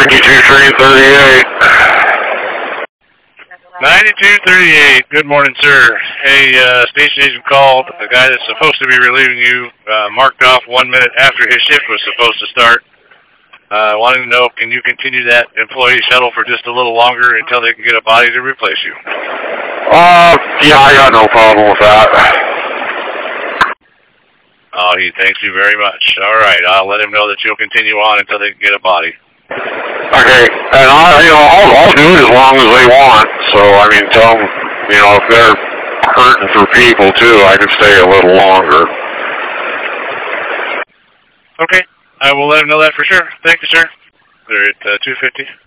92 train 38. 9238. Good morning, sir. Hey, station agent called. The guy that's supposed to be relieving you marked off 1 minute after his shift was supposed to start. Wanting to know, can you continue that employee shuttle for just a little longer until they can get a body to replace you? Yeah, I got no problem with that. Oh, he thanks you very much. All right, I'll let him know that you'll continue on until they can get a body. Okay, and I'll do it as long as they want. So, I mean, tell them, if they're hurting for people too, I can stay a little longer. Okay, I will let him know that for sure. Thank you, sir. They're at 250.